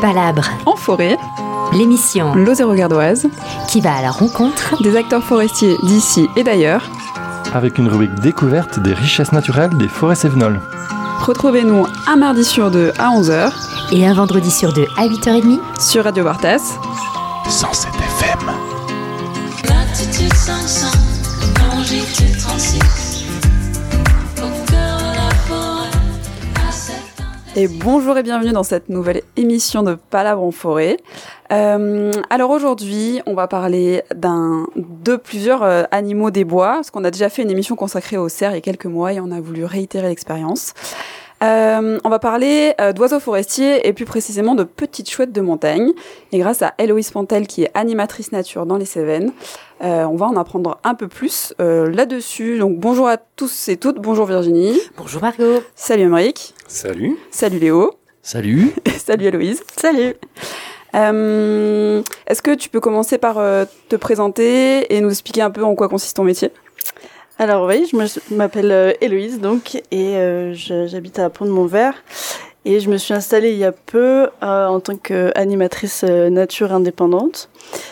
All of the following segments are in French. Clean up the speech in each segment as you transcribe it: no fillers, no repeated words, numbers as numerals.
Palabre en forêt, l'émission Lozère-Gardoise qui va à la rencontre des acteurs forestiers d'ici et d'ailleurs, avec une rubrique découverte des richesses naturelles des forêts cévenoles. Retrouvez-nous un mardi sur 2 à 11h et un vendredi sur 2 à 8h30 sur Radio Vartas 107 FM. Latitude 500, longitude 36, au cœur de la forêt, à cette Et bonjour et bienvenue dans cette nouvelle émission de Palabre en forêt. Alors aujourd'hui, on va parler de plusieurs animaux des bois, parce qu'on a déjà fait une émission consacrée aux cerfs il y a quelques mois et on a voulu réitérer l'expérience. On va parler d'oiseaux forestiers et plus précisément de petites chouettes de montagne. Et grâce à Héloïse Pantel, qui est animatrice nature dans les Cévennes, on va en apprendre un peu plus là-dessus. Donc bonjour à tous et toutes, bonjour Virginie. Bonjour Margot. Salut Émeric. Salut. Salut Léo. Salut. Salut Héloïse. Salut. Est-ce que tu peux commencer par te présenter et nous expliquer un peu en quoi consiste ton métier ? Alors oui, je m'appelle Héloïse donc et j'habite à Pont-de-Montvert et je me suis installée il y a peu en tant qu'animatrice nature indépendante.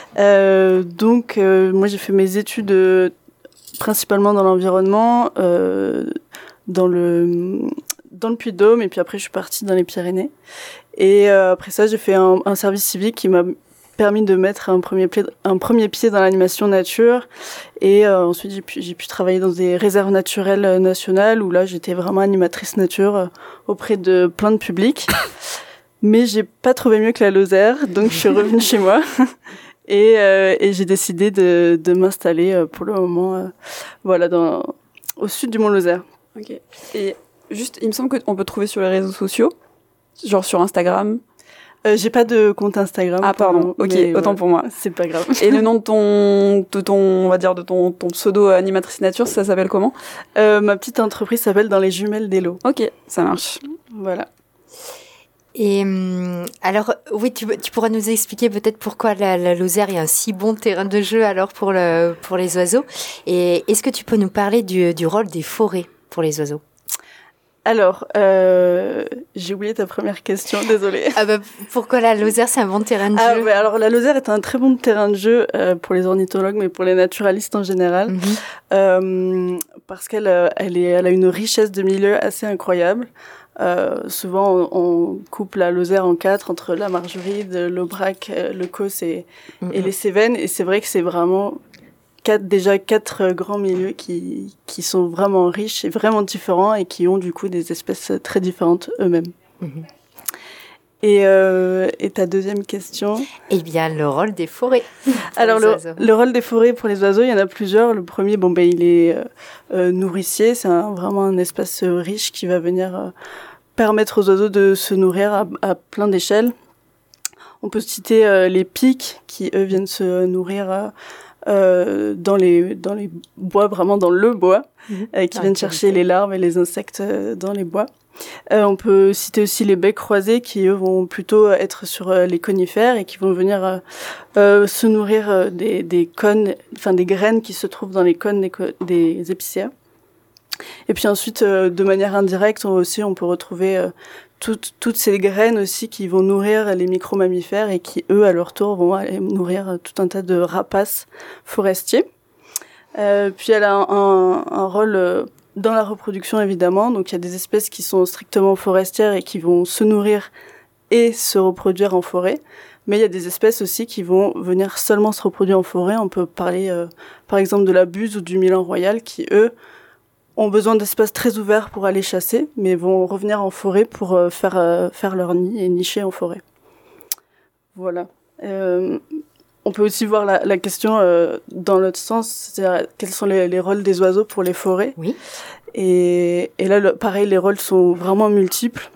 Moi j'ai fait mes études principalement dans l'environnement, dans le Puy-de-Dôme et puis après je suis partie dans les Pyrénées. Et après ça j'ai fait un service civique qui m'a permis de mettre un premier pied dans l'animation nature et ensuite j'ai pu travailler dans des réserves naturelles nationales où là j'étais vraiment animatrice nature auprès de plein de publics mais j'ai pas trouvé mieux que la Lozère donc je suis revenue chez moi et j'ai décidé de m'installer pour le moment au sud du Mont-Lozère. Ok. Et juste, il me semble qu'on peut trouver sur les réseaux sociaux, genre sur Instagram. J'ai pas de compte Instagram. Ah pardon, ok, autant pour moi. C'est pas grave. Et le nom de ton pseudo animatrice nature, ça s'appelle comment ? Ma petite entreprise s'appelle Dans les jumelles d'Hélo. Ok, ça marche. Voilà. Et alors, oui, tu pourras nous expliquer peut-être pourquoi la Lozère est un si bon terrain de jeu alors pour les oiseaux. Et est-ce que tu peux nous parler du rôle des forêts pour les oiseaux ? Alors, j'ai oublié ta première question, désolée. Pourquoi la Lozère, c'est un bon terrain de jeu ? Alors, la Lozère est un très bon terrain de jeu pour les ornithologues, mais pour les naturalistes en général, parce qu'elle a une richesse de milieux assez incroyable. Souvent, on coupe la Lozère en 4 entre la Margeride, l'Aubrac, le Causse et les Cévennes, et c'est vrai que c'est vraiment quatre grands milieux qui sont vraiment riches et vraiment différents et qui ont du coup des espèces très différentes eux-mêmes. Et ta deuxième question ? Eh bien, le rôle des forêts. Alors, le rôle des forêts pour les oiseaux, il y en a plusieurs. Le premier, il est nourricier. C'est vraiment un espace riche qui va venir permettre aux oiseaux de se nourrir à plein d'échelles. On peut citer les pics qui, eux, viennent se nourrir dans les bois, vraiment dans le bois, qui viennent chercher les larves et les insectes dans les bois. On peut citer aussi les becs croisés qui, eux, vont plutôt être sur les conifères et qui vont venir se nourrir des cônes, enfin des graines qui se trouvent dans les cônes des épicéas. Et puis ensuite, de manière indirecte, on peut retrouver toutes ces graines aussi qui vont nourrir les micro-mammifères et qui, eux, à leur tour, vont aller nourrir tout un tas de rapaces forestiers. Puis elle a un rôle dans la reproduction, évidemment. Donc, il y a des espèces qui sont strictement forestières et qui vont se nourrir et se reproduire en forêt. Mais il y a des espèces aussi qui vont venir seulement se reproduire en forêt. On peut parler, par exemple, de la buse ou du milan royal qui, eux, ont besoin d'espaces très ouverts pour aller chasser, mais vont revenir en forêt pour faire leur nid et nicher en forêt. Voilà. On peut aussi voir la question dans l'autre sens, c'est-à-dire quels sont les rôles des oiseaux pour les forêts. Oui. Et là, pareil, les rôles sont vraiment multiples.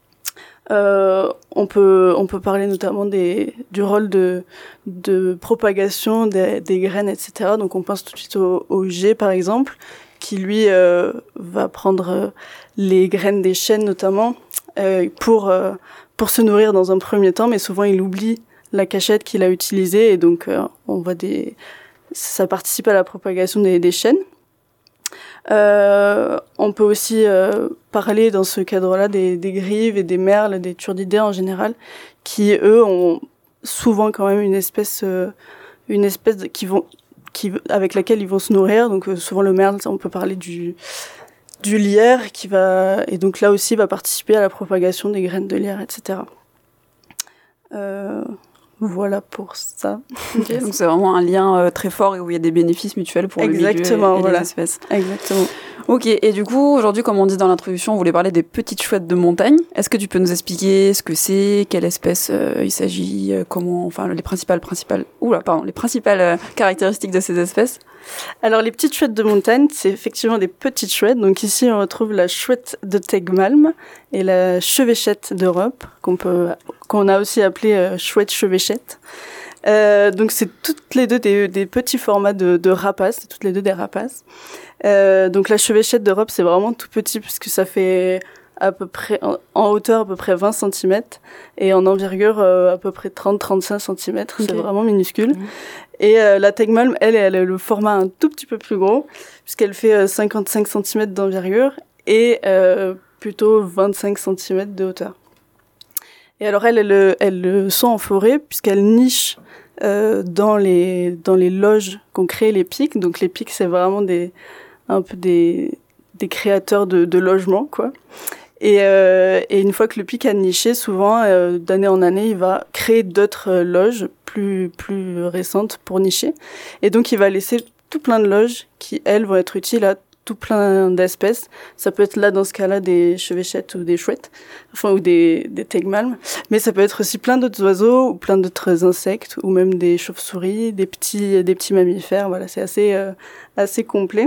On peut parler notamment du rôle de propagation des graines, etc. Donc on pense tout de suite au jet, par exemple, qui lui va prendre les graines des chênes notamment pour se nourrir dans un premier temps, mais souvent il oublie la cachette qu'il a utilisée et donc on voit ça participe à la propagation des chênes. On peut aussi parler dans ce cadre-là des grives et des merles, des turdidés en général, qui eux ont souvent quand même une espèce avec laquelle ils vont se nourrir. Donc souvent le merle, on peut parler du lierre et donc là aussi va participer à la propagation des graines de lierre, etc. Voilà pour ça. Okay, donc c'est vraiment un lien très fort et où il y a des bénéfices mutuels pour le milieu et les espèces. Exactement. Ok, et du coup, aujourd'hui, comme on dit dans l'introduction, on voulait parler des petites chouettes de montagne. Est-ce que tu peux nous expliquer ce que c'est, quelle espèce il s'agit, comment, enfin les principales caractéristiques de ces espèces? Alors les petites chouettes de montagne, c'est effectivement des petites chouettes. Donc ici, on retrouve la chouette de Tegmalm et la chevêchette d'Europe, qu'on a aussi appelée chouette chevêchette. Donc c'est toutes les deux des petits formats de rapaces, c'est toutes les deux des rapaces. Donc la chevêchette d'Europe, c'est vraiment tout petit puisque ça fait à peu près en hauteur à peu près 20 cm et en envergure à peu près 30-35 cm. Okay. C'est vraiment minuscule. Mmh. Et la Tegmalm, elle a le format un tout petit peu plus gros puisqu'elle fait 55 cm d'envergure et plutôt 25 cm de hauteur. Et alors elles sont en forêt puisqu'elles nichent dans les loges qu'ont créé les pics. Donc les pics, c'est vraiment des créateurs de logements, quoi. Et une fois que le pic a niché, souvent d'année en année, il va créer d'autres loges plus récentes pour nicher. Et donc il va laisser tout plein de loges qui, elles, vont être utiles à tout plein d'espèces. Ça peut être là, dans ce cas-là, des chevêchettes ou des chouettes, ou des Tegmalm. Mais ça peut être aussi plein d'autres oiseaux ou plein d'autres insectes ou même des chauves-souris, des petits mammifères. Voilà, c'est assez complet.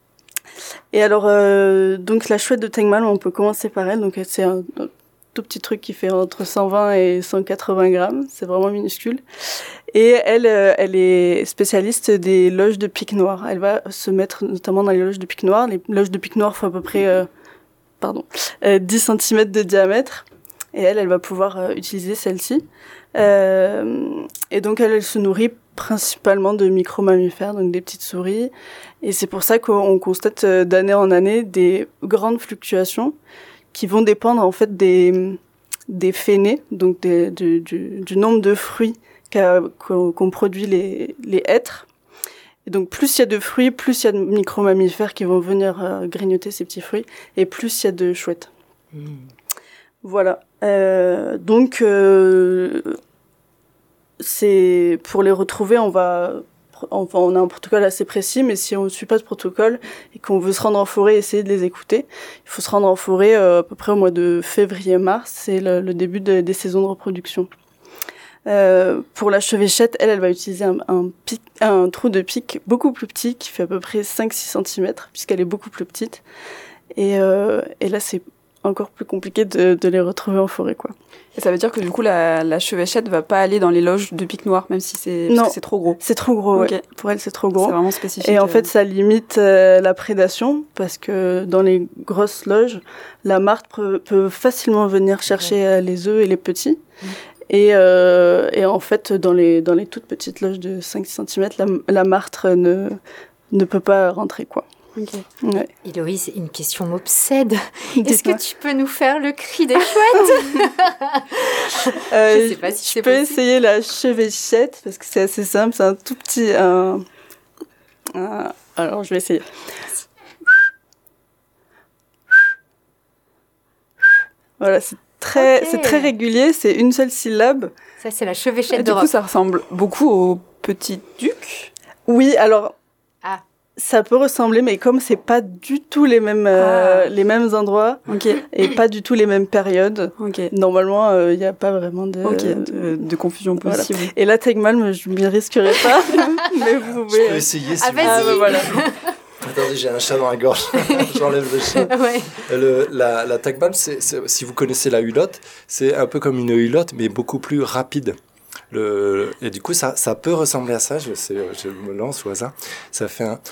Et alors, donc la chouette de Tegmalm, on peut commencer par elle. Donc c'est un tout petit truc qui fait entre 120 et 180 grammes. C'est vraiment minuscule. Et elle est spécialiste des loges de pics noirs. Elle va se mettre notamment dans les loges de pics noirs. Les loges de pics noirs font à peu près 10 cm de diamètre. Et elle va pouvoir utiliser celle-ci. Et donc elle se nourrit principalement de micro-mammifères, donc des petites souris. Et c'est pour ça qu'on constate d'année en année des grandes fluctuations qui vont dépendre en fait des fainés, donc du nombre de fruits qu'ont produit les hêtres. Et donc plus il y a de fruits, plus il y a de micro-mammifères qui vont venir grignoter ces petits fruits, et plus il y a de chouettes. Voilà. Donc c'est pour les retrouver, on a un protocole assez précis, mais si on ne suit pas ce protocole et qu'on veut se rendre en forêt et essayer de les écouter, il faut se rendre en forêt à peu près au mois de février-mars, c'est le début des saisons de reproduction. Pour la chevêchette, elle va utiliser un trou de pic beaucoup plus petit qui fait à peu près 5-6 cm puisqu'elle est beaucoup plus petite. Et là, c'est encore plus compliqué de les retrouver en forêt, quoi. Et ça veut dire que du coup, la chevêchette va pas aller dans les loges de pics noirs, même si c'est trop gros. C'est trop gros, okay. Ouais. Pour elle, c'est trop gros. C'est vraiment spécifique. Et en fait, ça limite la prédation, parce que dans les grosses loges, la martre peut facilement venir chercher les œufs et les petits. Et en fait, dans les toutes petites loges de 5 cm, la martre ne peut pas rentrer, quoi. Okay. Ouais. Héloïse, une question m'obsède. Est-ce que tu peux nous faire le cri des chouettes? Je sais pas si je peux essayer la chevêchette parce que c'est assez simple, c'est un tout petit. Alors je vais essayer. Voilà, c'est très régulier, c'est une seule syllabe. Ça, c'est la chevêchette d'Europe. Du coup, ça ressemble beaucoup au petit duc. Oui, alors. Ça peut ressembler, mais comme c'est pas du tout les mêmes endroits et pas du tout les mêmes périodes, normalement il n'y a pas vraiment de confusion possible. Voilà. Et la Tegmalm, je m'y risquerai pas, mais vous pouvez. Je peux essayer si vous voulez. Voilà. Attendez, j'ai un chat dans la gorge. J'enlève le chat. Ouais. La Tegmalm, si vous connaissez la hulotte, c'est un peu comme une hulotte, mais beaucoup plus rapide. Et du coup, ça peut ressembler à ça. Je me lance au hasard. Ça fait un.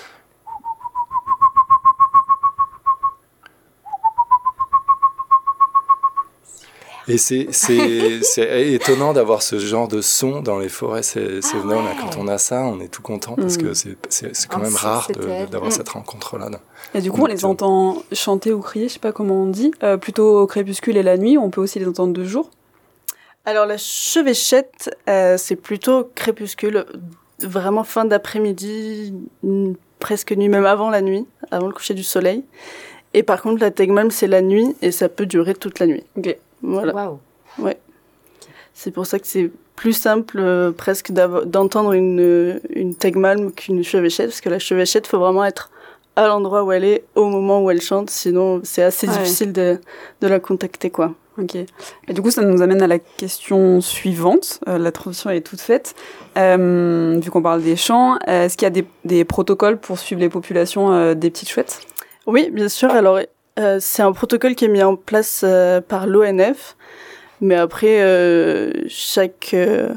Et c'est étonnant d'avoir ce genre de son dans les forêts. C'est vrai, quand on a ça, on est tout content parce que c'est quand même rare d'avoir cette rencontre-là. Et du coup, on les entend chanter ou crier, je sais pas comment on dit, plutôt au crépuscule et la nuit. On peut aussi les entendre de jour. Alors la chevêchette, c'est plutôt crépuscule, vraiment fin d'après-midi, presque nuit, même avant la nuit, avant le coucher du soleil. Et par contre, la tegmalm, c'est la nuit et ça peut durer toute la nuit. Ok. Voilà. Waouh. Ouais. C'est pour ça que c'est plus simple presque d'entendre une tegmalm qu'une chevêchette, parce que la chevêchette, faut vraiment être à l'endroit où elle est, au moment où elle chante, sinon c'est assez difficile de la contacter, quoi. Ok. Et du coup, ça nous amène à la question suivante. La transition est toute faite. Vu qu'on parle des chants, est-ce qu'il y a des protocoles pour suivre les populations des petites chouettes ? Oui, bien sûr. Alors, c'est un protocole qui est mis en place par l'ONF, mais après, chaque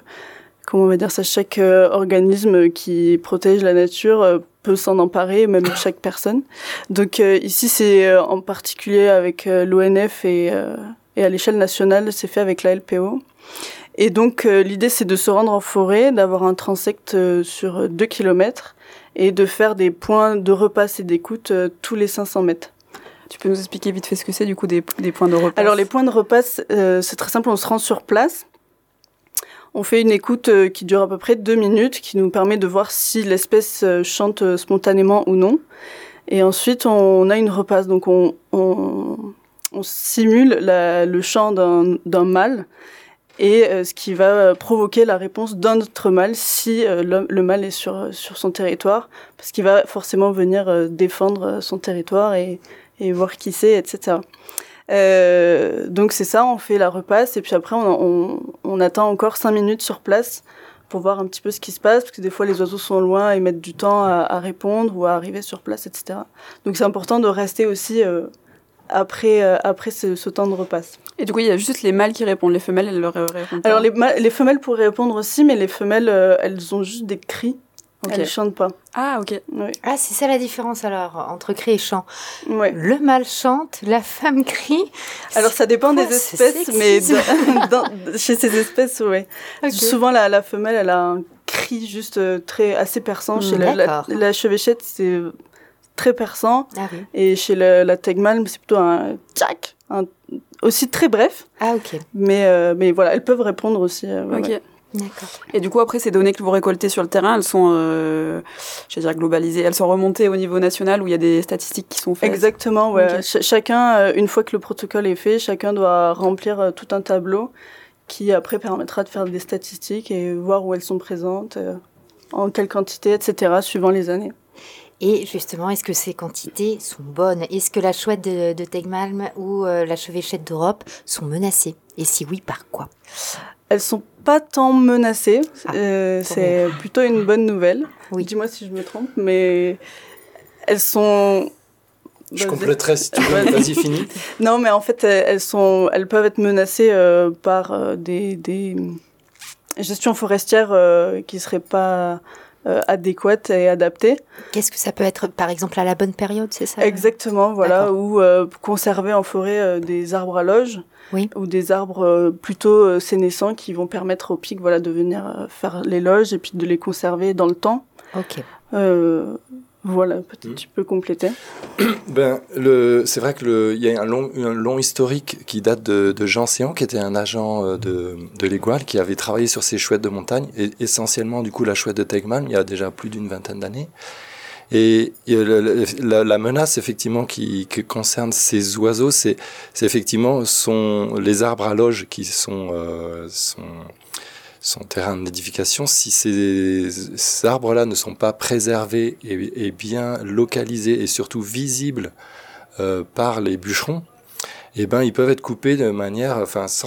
organisme qui protège la nature peut s'en emparer, même chaque personne. Donc ici, c'est en particulier avec l'ONF et à l'échelle nationale, c'est fait avec la LPO. Et donc, l'idée, c'est de se rendre en forêt, d'avoir un transect sur 2 kilomètres et de faire des points de repasse et d'écoute tous les 500 mètres. Tu peux nous expliquer vite fait ce que c'est, du coup, des points de repasse ? Alors, les points de repasse, c'est très simple, on se rend sur place. On fait une écoute qui dure à peu près 2 minutes, qui nous permet de voir si l'espèce chante spontanément ou non. Et ensuite, on a une repasse, donc on simule le chant d'un mâle et ce qui va provoquer la réponse d'un autre mâle si le mâle est sur son territoire, parce qu'il va forcément venir défendre son territoire et voir qui c'est, etc. Donc c'est ça, on fait la repasse et puis après on attend encore 5 minutes sur place pour voir un petit peu ce qui se passe, parce que des fois les oiseaux sont loin et mettent du temps à répondre ou à arriver sur place, etc. Donc c'est important de rester aussi après ce temps de repasse. Et du coup, il y a juste les mâles qui répondent. Les femelles, elles leur répondent pas. Alors les femelles pourraient répondre aussi, mais les femelles, elles ont juste des cris. Okay. Elles chantent pas. Ah, ok. Oui. Ah, c'est ça la différence alors entre cri et chant. Ouais. Le mâle chante, la femme crie. Alors ça dépend des espèces, mais chez ces espèces, ouais. Okay. Souvent la femelle, elle a un cri juste assez perçant. Chez la chevêchette, c'est très perçant. Ah, oui. Et chez la tegmalm, c'est plutôt un tchac, aussi très bref. Ah, ok. Mais voilà, elles peuvent répondre aussi. Ok. Ouais. D'accord. Et du coup, après, ces données que vous récoltez sur le terrain, elles sont, globalisées. Elles sont remontées au niveau national où il y a des statistiques qui sont faites. Exactement, ouais. Okay. Chacun, une fois que le protocole est fait, chacun doit remplir tout un tableau qui, après, permettra de faire des statistiques et voir où elles sont présentes, en quelle quantité, etc., suivant les années. Et justement, est-ce que ces quantités sont bonnes ? Est-ce que la chouette de tegmalm ou la chevêchette d'Europe sont menacées ? Et si oui, par quoi ? Elles sont pas tant menacées. C'est plutôt une bonne nouvelle. Oui. Dis-moi si je me trompe, mais elles sont... Je compléterai si tu veux, vas-y, finis. Non, mais en fait, elles peuvent être menacées par des gestions forestières qui seraient pas adéquates et adaptées. Qu'est-ce que ça peut être, par exemple, à la bonne période, c'est ça ? Exactement, voilà, ou conserver en forêt des arbres à loge, oui. Ou des arbres plutôt sénescents qui vont permettre aux pics, voilà, de venir faire les loges et puis de les conserver dans le temps. Ok. Voilà, peut-être tu peux compléter. C'est vrai qu'il y a un long historique qui date de Jean Séan, qui était un agent de l'Égual, qui avait travaillé sur ces chouettes de montagne, et essentiellement du coup la chouette de tegmalm, il y a déjà plus d'une vingtaine d'années. Et la menace effectivement qui concerne ces oiseaux, c'est effectivement les arbres à loge qui sont terrain d'édification. Si ces arbres-là ne sont pas préservés et bien localisés et surtout visibles par les bûcherons, eh ben ils peuvent être coupés de manière,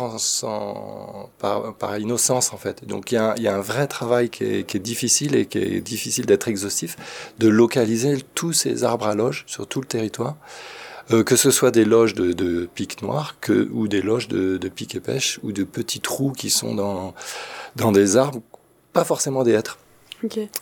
par innocence en fait. Donc il y a un vrai travail qui est difficile et qui est difficile d'être exhaustif, de localiser tous ces arbres à loge sur tout le territoire. Que ce soit des loges de pics noirs ou des loges de pics et pêches ou de petits trous qui sont dans des arbres, pas forcément des hêtres. Okay.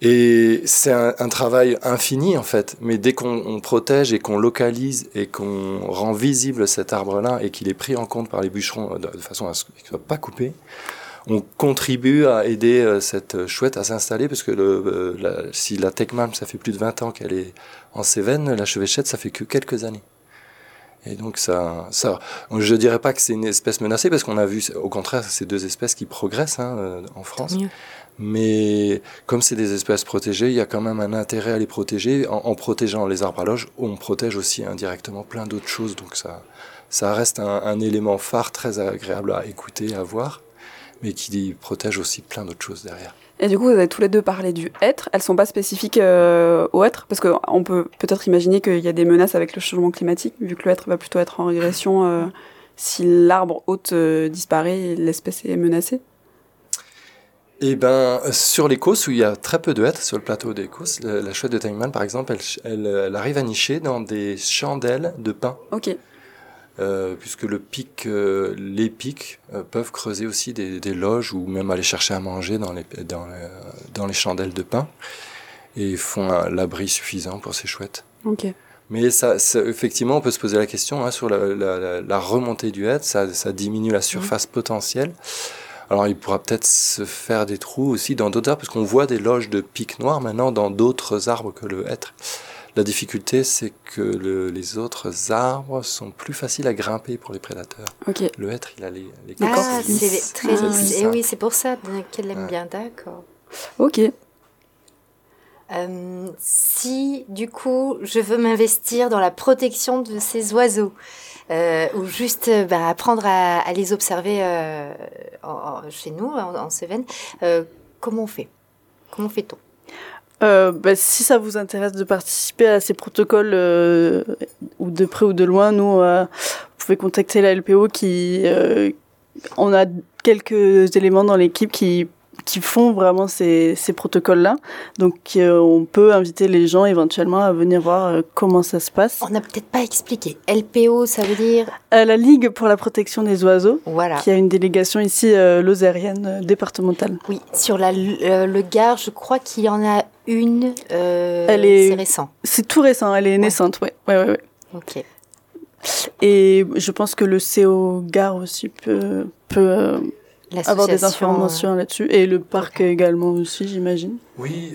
Et c'est un travail infini, en fait. Mais dès qu'on protège et qu'on localise et qu'on rend visible cet arbre-là et qu'il est pris en compte par les bûcherons de façon à ce qu'il ne soit pas coupé, on contribue à aider cette chouette à s'installer, parce que si la Tecmalm, ça fait plus de 20 ans qu'elle est en Cévennes, la chevêchette, ça fait que quelques années. Et donc je dirais pas que c'est une espèce menacée, parce qu'on a vu, au contraire, c'est 2 espèces qui progressent en France. Mais comme c'est des espèces protégées, il y a quand même un intérêt à les protéger. En protégeant les arbres à loge, on protège aussi indirectement plein d'autres choses. Donc ça reste un élément phare très agréable à écouter, à voir, mais qui protège aussi plein d'autres choses derrière. Et du coup, vous avez tous les deux parlé du hêtre. Elles ne sont pas spécifiques au hêtre, parce qu'on peut peut-être imaginer qu'il y a des menaces avec le changement climatique, vu que le hêtre va plutôt être en régression. Si l'arbre hôte disparaît, l'espèce est menacée. Eh ben, sur les Causses, où il y a très peu de hêtres, sur le plateau des Causses, la chouette de Tecmalm, par exemple, elle arrive à nicher dans des chandelles de pin. Ok. Puisque les pics peuvent creuser aussi des loges, ou même aller chercher à manger dans les chandelles de pin, et font l'abri suffisant pour ces chouettes. Ok. Mais effectivement, on peut se poser la question sur la remontée du hêtre, ça diminue la surface potentielle. Alors il pourra peut-être se faire des trous aussi dans d'autres arbres, parce qu'on voit des loges de pics noirs maintenant dans d'autres arbres que le hêtre. La difficulté, c'est que les autres arbres sont plus faciles à grimper pour les prédateurs. Okay. Le hêtre, il a les c'est très lisse. Et oui, c'est pour ça qu'elle aime bien, d'accord. Ok. Si, du coup, je veux m'investir dans la protection de ces oiseaux, ou juste apprendre à les observer chez nous, en Cévennes, comment on fait ? Comment fait-on ? Si ça vous intéresse de participer à ces protocoles, ou de près ou de loin, nous, vous pouvez contacter la LPO on a quelques éléments dans l'équipe qui font vraiment ces protocoles-là. Donc, on peut inviter les gens éventuellement à venir voir comment ça se passe. On n'a peut-être pas expliqué. LPO, ça veut dire la Ligue pour la protection des oiseaux, voilà. Qui a une délégation ici lozérienne départementale. Oui, sur le Gard, je crois qu'il y en a une. C'est récent. C'est tout récent, elle est naissante, ouais. Ok. Et je pense que le CO Gard aussi peut avoir des informations là-dessus, et le parc également aussi, j'imagine. Oui,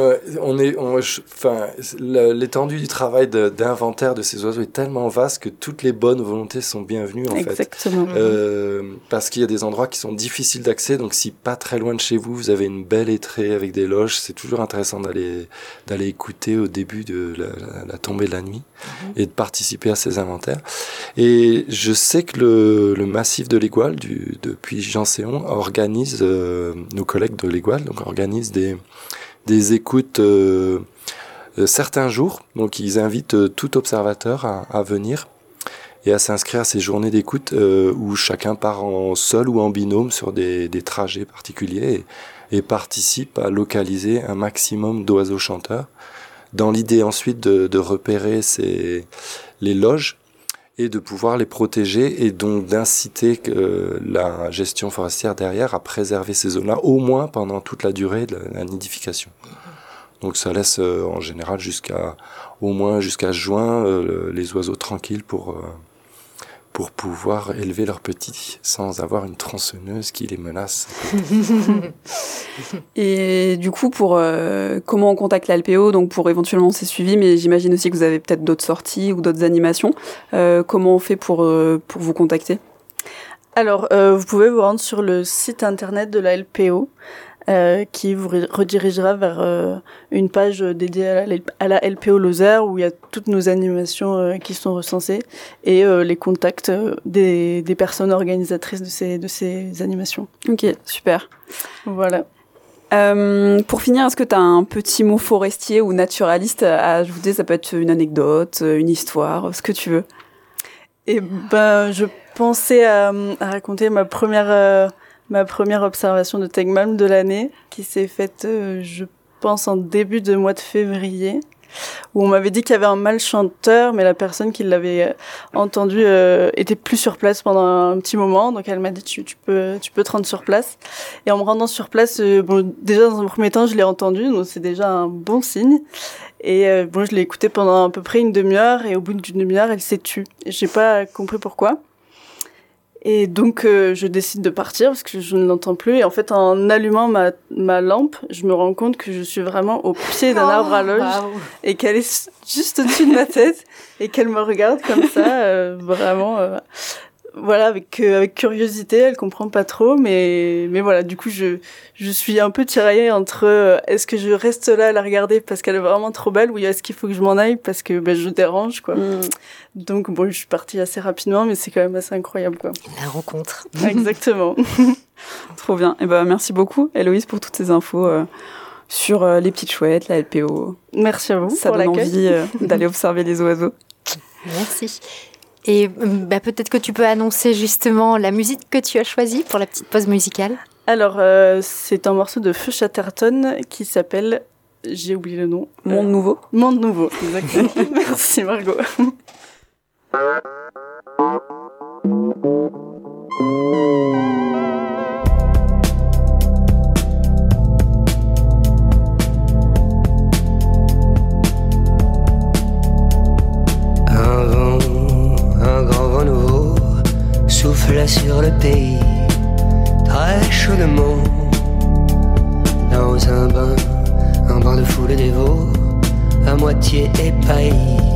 l'étendue du travail d'inventaire de ces oiseaux est tellement vaste que toutes les bonnes volontés sont bienvenues, en Exactement. fait. Parce qu'il y a des endroits qui sont difficiles d'accès, donc si pas très loin de chez vous, vous avez une belle étrée avec des loges, c'est toujours intéressant d'aller écouter au début de la tombée de la nuit et de participer à ces inventaires. Et je sais que le massif de l'Égual, depuis Jean-Séon, organise, nos collègues de l'Égual, donc organisent des écoutes certains jours. Donc ils invitent tout observateur à venir et à s'inscrire à ces journées d'écoute où chacun part en seul ou en binôme sur des trajets particuliers et participe à localiser un maximum d'oiseaux chanteurs, dans l'idée ensuite de repérer les loges et de pouvoir les protéger, et donc d'inciter la gestion forestière derrière à préserver ces zones-là, au moins pendant toute la durée de la nidification. Donc ça laisse en général au moins jusqu'à juin les oiseaux tranquilles pour pouvoir élever leurs petits sans avoir une tronçonneuse qui les menace. Et du coup, comment on contacte la LPO, donc pour éventuellement ces suivis, mais j'imagine aussi que vous avez peut-être d'autres sorties ou d'autres animations. Comment on fait pour vous contacter ? Alors, vous pouvez vous rendre sur le site internet de la LPO, qui vous redirigera vers une page dédiée à la LPO Lozère, où il y a toutes nos animations qui sont recensées, et les contacts des personnes organisatrices de ces animations. Ok, super. Voilà. Pour finir, est-ce que tu as un petit mot forestier ou naturaliste à ajouter ? Ça peut être une anecdote, une histoire, ce que tu veux. Eh ben, je pensais à raconter ma première observation de Tecmalm de l'année, qui s'est faite, je pense, en début de mois de février. où on m'avait dit qu'il y avait un mal chanteur, mais la personne qui l'avait entendu était plus sur place pendant un petit moment. Donc elle m'a dit tu peux te rendre sur place. Et en me rendant sur place, déjà dans un premier temps, je l'ai entendu, donc c'est déjà un bon signe. Et je l'ai écoutée pendant à peu près une demi-heure, et au bout d'une demi-heure, elle s'est tue. Et j'ai pas compris pourquoi. Et donc, je décide de partir parce que je ne l'entends plus. Et en fait, en allumant ma lampe, je me rends compte que je suis vraiment au pied d'un arbre à loge et qu'elle est juste au-dessus de ma tête et qu'elle me regarde comme ça, vraiment, voilà, avec curiosité. Elle comprend pas trop, mais voilà. Du coup, je suis un peu tiraillée entre est-ce que je reste là à la regarder parce qu'elle est vraiment trop belle, ou est-ce qu'il faut que je m'en aille parce que je dérange, quoi. Donc je suis partie assez rapidement, mais c'est quand même assez incroyable, quoi. La rencontre. Exactement. Trop bien. Et merci beaucoup, Héloïse, pour toutes ces infos sur les petites chouettes, la LPO. Merci à vous. Ça donne envie d'aller observer les oiseaux. Merci. Et peut-être que tu peux annoncer justement la musique que tu as choisie pour la petite pause musicale. Alors, c'est un morceau de Feu Chatterton qui s'appelle, j'ai oublié le nom. Monde Nouveau. Monde Nouveau, exactement. Merci Margot. Un grand vent nouveau souffle sur le pays, très chaudement, dans un bain de foule dévot, à moitié épaillis.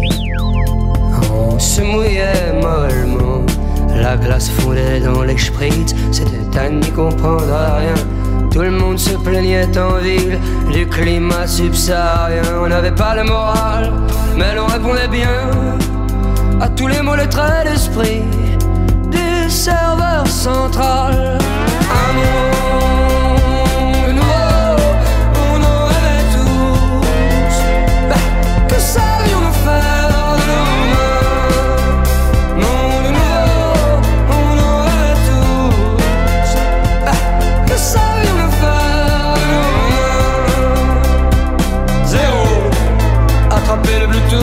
On se mouillait mollement, la glace fondait dans les spritz, c'était à n'y comprendre rien. Tout le monde se plaignait en ville du climat subsaharien. On n'avait pas le moral, mais l'on répondait bien à tous les mots, les traits d'esprit du serveur central. Un monde nouveau, on en rêvait tous. Que savions-nous faire de nos mains? Monde nouveau, on en rêvait tous. Que savions-nous faire de nos mains? Zéro, attraper le Bluetooth.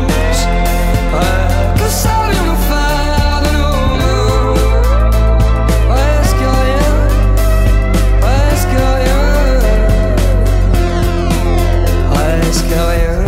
Que savions-nous faire de nos mains? Presque rien, presque rien, presque rien.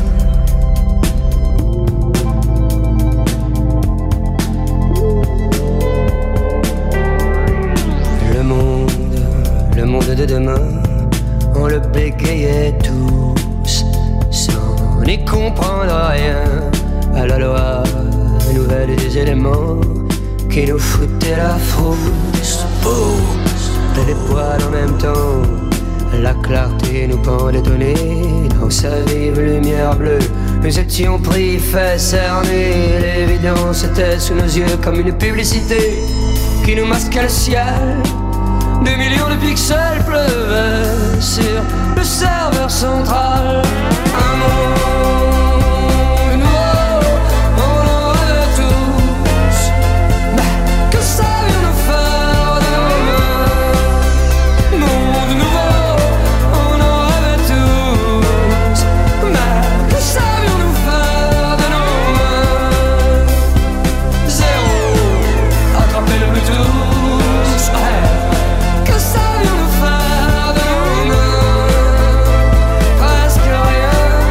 Le monde de demain, on le bégayait tous, sans n'y comprendre rien à la loi nouvelle des éléments qui nous foutaient la frousse. Et les poils en même temps, la clarté nous pendait au nez. Dans sa vive lumière bleue, nous étions pris, fait cerner. L'évidence était sous nos yeux comme une publicité qui nous masquait le ciel. Des millions de pixels pleuvaient sur le serveur central. Un monde nouveau, on en rêvait tous. Que savions-nous faire de nos mains? Monde nouveau, on en rêvait tous. Que savions-nous faire de nos mains? Zéro, attraper le Bluetooth. Que savions-nous faire de nos mains? Presque rien,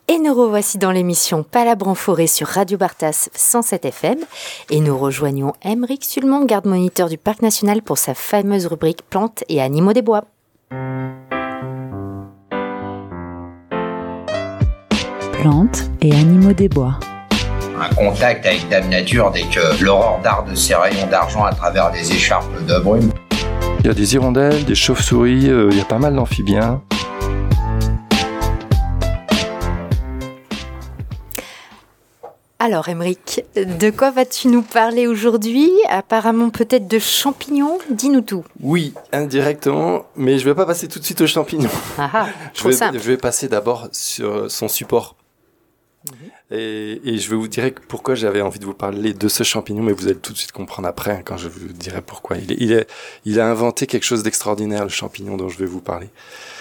Et nous revoici dans l'émission Palabre en forêt sur Radio Bartas 107 FM. Et nous rejoignons Aymeric Sulmon, garde-moniteur du Parc National, pour sa fameuse rubrique Plantes et animaux des bois. Plantes et animaux des bois. Un contact avec Dame Nature dès que l'aurore darde ses rayons d'argent à travers les écharpes de brume. Il y a des hirondelles, des chauves-souris, il y a pas mal d'amphibiens. Alors Aymeric, de quoi vas-tu nous parler aujourd'hui ? Apparemment peut-être de champignons, dis-nous tout. Oui, indirectement, mais je ne vais pas passer tout de suite aux champignons. Je vais passer d'abord sur son support. Et je vais vous dire pourquoi j'avais envie de vous parler de ce champignon, mais vous allez tout de suite comprendre après, quand je vous dirai pourquoi. Il a inventé quelque chose d'extraordinaire, le champignon dont je vais vous parler.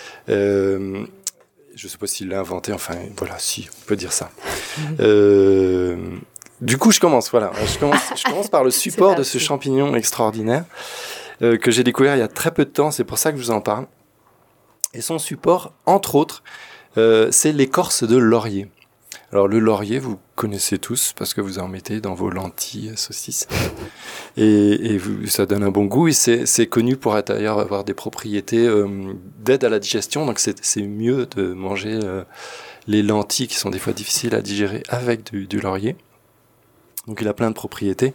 Je ne sais pas s'il l'a inventé, enfin voilà, si, on peut dire ça. Du coup, je commence par le support de ce champignon extraordinaire que j'ai découvert il y a très peu de temps, c'est pour ça que je vous en parle. Et son support, entre autres, c'est l'écorce de laurier. Alors le laurier, vous connaissez tous parce que vous en mettez dans vos lentilles saucisses et ça donne un bon goût et c'est connu pour d'ailleurs avoir des propriétés d'aide à la digestion, donc c'est mieux de manger les lentilles qui sont des fois difficiles à digérer avec du laurier. Donc il a plein de propriétés.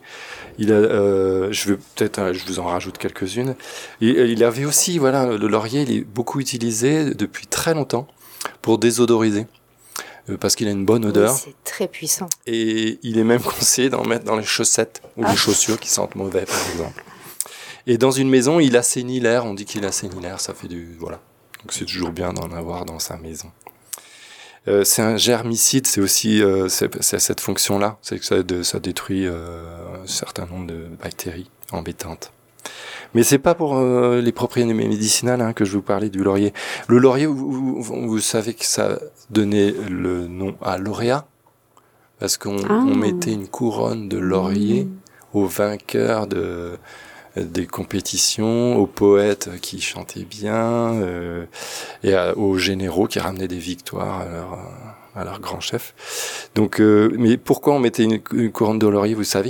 Je vous en rajoute quelques-unes. Il avait aussi, voilà, le laurier, il est beaucoup utilisé depuis très longtemps pour désodoriser. Parce qu'il a une bonne odeur. Oui, c'est très puissant. Et il est même conseillé d'en mettre dans les chaussettes ou les chaussures qui sentent mauvais, par exemple. Et dans une maison, il assainit l'air. On dit qu'il assainit l'air, ça fait voilà. Donc c'est toujours bien d'en avoir dans sa maison. C'est un germicide, c'est aussi c'est cette fonction-là, c'est que ça détruit un certain nombre de bactéries embêtantes. Mais c'est pas pour les propriétés médicinales que je vais vous parler du laurier. Le laurier, vous savez que ça donnait le nom à lauréat, parce qu'on mettait une couronne de laurier aux vainqueurs des compétitions, aux poètes qui chantaient bien, et aux généraux qui ramenaient des victoires à leur grand chef. Donc, mais pourquoi on mettait une couronne de laurier, vous savez ?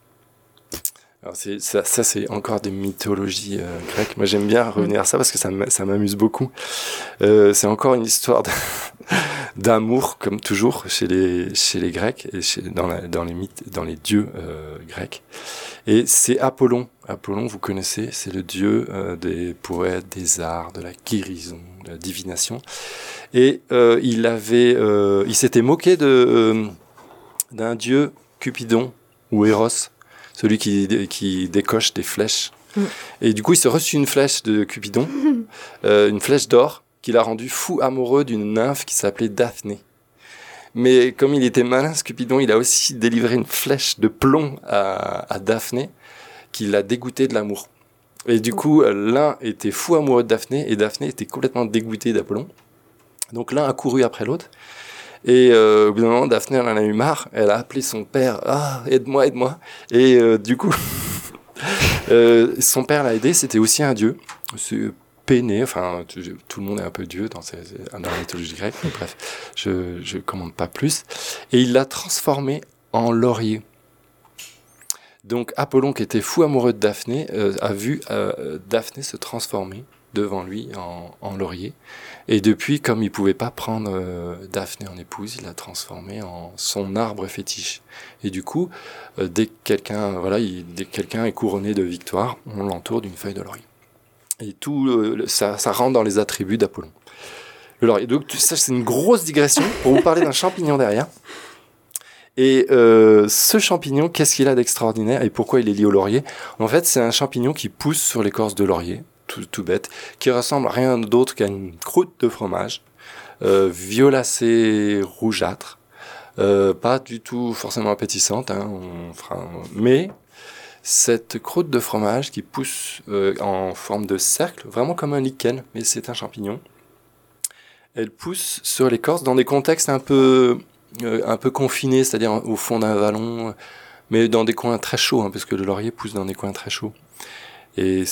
Alors ça c'est encore des mythologies grecques. Moi j'aime bien revenir à ça parce que ça m'amuse beaucoup. C'est encore une histoire d'amour comme toujours chez les Grecs et dans les mythes, dans les dieux grecs. Et c'est Apollon. Apollon, vous connaissez, c'est le dieu des poètes, des arts, de la guérison, de la divination. Et il s'était moqué d'un dieu Cupidon ou Eros, celui qui décoche des flèches. Et du coup, il s'est reçu une flèche de Cupidon, une flèche d'or, qu'il a rendu fou amoureux d'une nymphe qui s'appelait Daphné. Mais comme il était malin, ce Cupidon, il a aussi délivré une flèche de plomb à Daphné, qui l'a dégoûté de l'amour. Et du coup, l'un était fou amoureux de Daphné, et Daphné était complètement dégoûtée d'Apollon. Donc l'un a couru après l'autre. Et au bout d'un moment, Daphné, elle en a eu marre. Elle a appelé son père. Ah, aide-moi, aide-moi. Et du coup, son père l'a aidé. C'était aussi un dieu. C'est Péné. Enfin, tout le monde est un peu dieu dans la mythologie grecque. Mais bref, je commande pas plus. Et il l'a transformé en laurier. Donc Apollon, qui était fou amoureux de Daphné, a vu Daphné se transformer devant lui en laurier. Et depuis, comme il pouvait pas prendre Daphné en épouse, il l'a transformé en son arbre fétiche. Et du coup, dès que quelqu'un est couronné de victoire, on l'entoure d'une feuille de laurier. Et tout ça rentre dans les attributs d'Apollon. Le laurier. Donc ça, c'est une grosse digression pour vous parler d'un champignon derrière. Et ce champignon, qu'est-ce qu'il a d'extraordinaire et pourquoi il est lié au laurier ? En fait, c'est un champignon qui pousse sur l'écorce de laurier, tout bête, qui ressemble à rien d'autre qu'à une croûte de fromage, violacée rougeâtre, pas du tout forcément appétissante, mais cette croûte de fromage qui pousse en forme de cercle, vraiment comme un lichen, mais c'est un champignon, elle pousse sur l'écorce dans des contextes un peu confinés, c'est-à-dire au fond d'un vallon, mais dans des coins très chauds, parce que le laurier pousse dans des coins très chauds. Et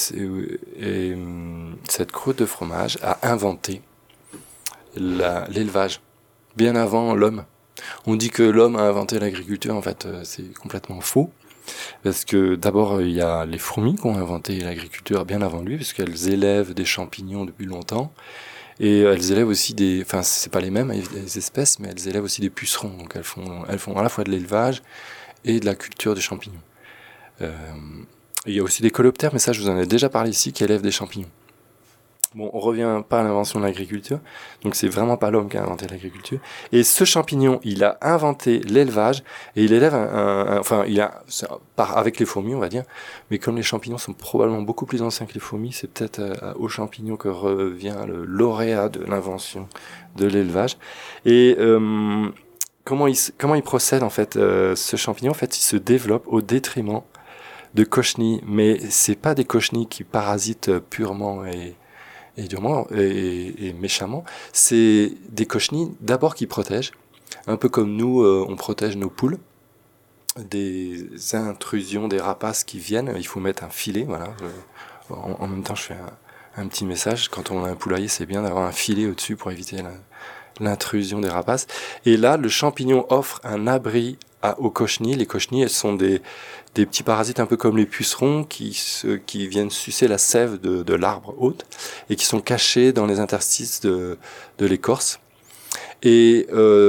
cette croûte de fromage a inventé l'élevage. bien avant l'homme. On dit que l'homme a inventé l'agriculture, en fait, c'est complètement faux. Parce que d'abord, il y a les fourmis qui ont inventé l'agriculture bien avant lui, parce qu'elles élèvent des champignons depuis longtemps. Et elles élèvent aussi enfin, c'est pas les mêmes les espèces, mais elles élèvent aussi des pucerons. Donc elles font à la fois de l'élevage et de la culture des champignons. Il y a aussi des coléoptères, mais ça, je vous en ai déjà parlé ici, qui élèvent des champignons. Bon, on revient pas à l'invention de l'agriculture, donc c'est vraiment pas l'homme qui a inventé l'agriculture. Et ce champignon, il a inventé l'élevage, et il élève avec les fourmis, on va dire, mais comme les champignons sont probablement beaucoup plus anciens que les fourmis, c'est peut-être aux champignons que revient le lauréat de l'invention de l'élevage. Et comment il procède, en fait, ce champignon? En fait, il se développe au détriment de cochenilles, mais c'est pas des cochenilles qui parasitent purement et durement et méchamment, c'est des cochenilles d'abord qui protègent, un peu comme nous, on protège nos poules, des intrusions, des rapaces qui viennent, il faut mettre un filet, voilà. En même temps, je fais un petit message, quand on a un poulailler, c'est bien d'avoir un filet au-dessus pour éviter l'intrusion des rapaces. Et là, le champignon offre un abri aux cochenilles. Les cochenilles, elles sont des petits parasites un peu comme les pucerons qui viennent sucer la sève de l'arbre hôte et qui sont cachés dans les interstices de l'écorce. Et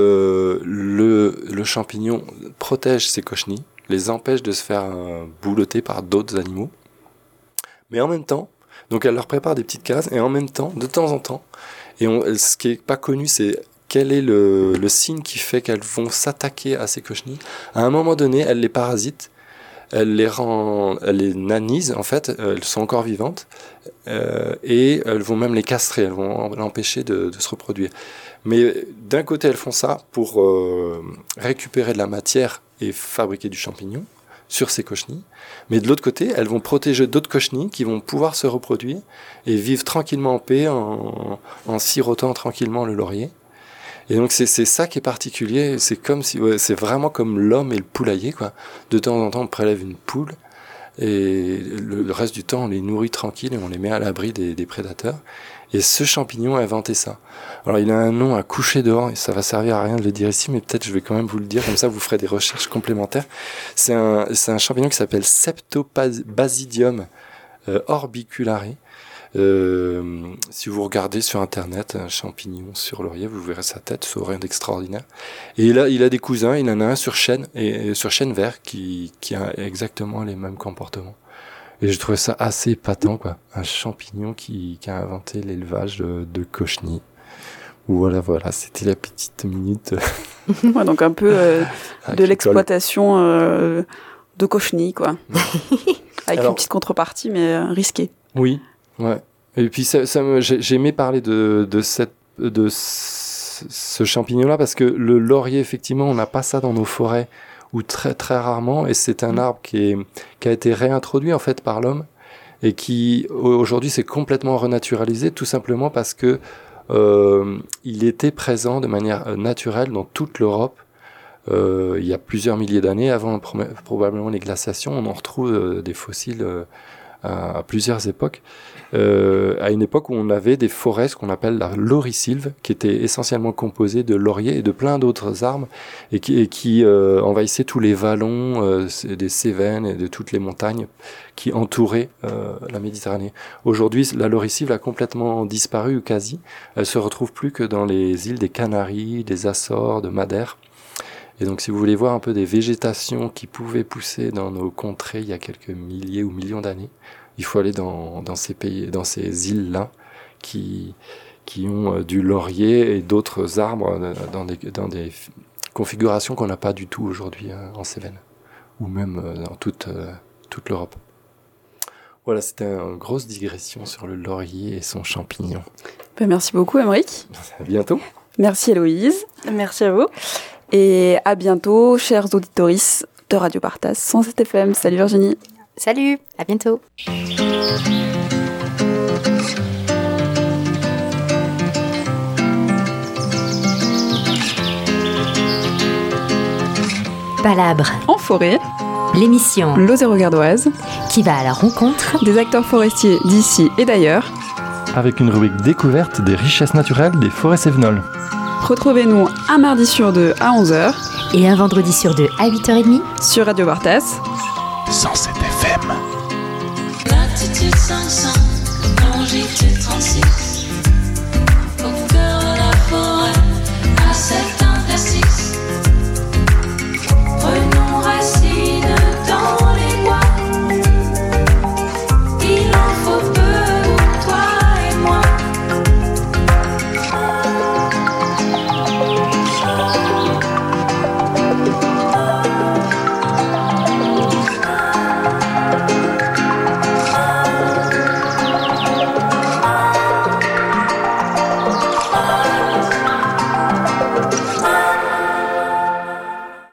le champignon protège ces cochenilles, les empêche de se faire boulotter par d'autres animaux. Mais en même temps, donc elle leur prépare des petites cases et en même temps, de temps en temps, et ce qui est pas connu, c'est quel est le signe qui fait qu'elles vont s'attaquer à ces cochenilles. À un moment donné, elles les parasitent, elles les nanisent, en fait, elles sont encore vivantes, et elles vont même les castrer, elles vont l'empêcher de se reproduire. Mais d'un côté, elles font ça pour récupérer de la matière et fabriquer du champignon sur ces cochenilles. Mais de l'autre côté, elles vont protéger d'autres cochenilles qui vont pouvoir se reproduire et vivre tranquillement en paix en sirotant tranquillement le laurier. Et donc c'est ça qui est particulier, c'est comme si c'est vraiment comme l'homme et le poulailler, quoi. De temps en temps on prélève une poule et le reste du temps on les nourrit tranquille et on les met à l'abri des prédateurs. Et ce champignon a inventé ça. Alors il a un nom à coucher dehors et ça va servir à rien de le dire ici, mais peut-être je vais quand même vous le dire, comme ça vous ferez des recherches complémentaires. C'est un champignon qui s'appelle Septobasidium orbiculare. Si vous regardez sur internet un champignon sur laurier, vous verrez sa tête, c'est rien d'extraordinaire. Et là, il a des cousins, il en a un sur chêne et sur chêne vert qui a exactement les mêmes comportements. Et je trouvais ça assez épatant, quoi. Un champignon qui a inventé l'élevage de cochenilles. Voilà, c'était la petite minute. Ouais, donc un peu de l'exploitation de cochenilles, quoi. Avec une petite contrepartie, mais risquée. Oui. Ouais. Et puis j'ai aimé parler de ce champignon-là parce que le laurier, effectivement, on n'a pas ça dans nos forêts ou très très rarement, et c'est un arbre qui a été réintroduit en fait par l'homme et qui aujourd'hui s'est complètement renaturalisé, tout simplement parce que il était présent de manière naturelle dans toute l'Europe. Il y a plusieurs milliers d'années, avant probablement les glaciations, on en retrouve des fossiles à plusieurs époques, à une époque où on avait des forêts, ce qu'on appelle la laurisilve, qui était essentiellement composée de lauriers et de plein d'autres arbres, et qui envahissaient tous les vallons des Cévennes et de toutes les montagnes qui entouraient la Méditerranée. Aujourd'hui, la laurisilve a complètement disparu, ou quasi. Elle se retrouve plus que dans les îles des Canaries, des Açores, de Madère. Et donc, si vous voulez voir un peu des végétations qui pouvaient pousser dans nos contrées il y a quelques milliers ou millions d'années, il faut aller dans ces pays, dans ces îles-là, qui ont du laurier et d'autres arbres dans des configurations qu'on n'a pas du tout aujourd'hui en Cévennes, ou même dans toute l'Europe. Voilà, c'était une grosse digression sur le laurier et son champignon. Merci beaucoup, Aymeric. À bientôt. Merci, Héloïse. Merci à vous. Et à bientôt, chers auditoristes de Radio Partas 107 FM. Salut Virginie. Salut, à bientôt. Palabre en forêt, l'émission Lozère-Gardoise qui va à la rencontre des acteurs forestiers d'ici et d'ailleurs, avec une rubrique découverte des richesses naturelles des forêts cévenoles. Retrouvez-nous un mardi sur 2 à 11h. Et un vendredi sur 2 à 8h30. Sur Radio Barthès. 107 FM. Latitude 500, longitude 36.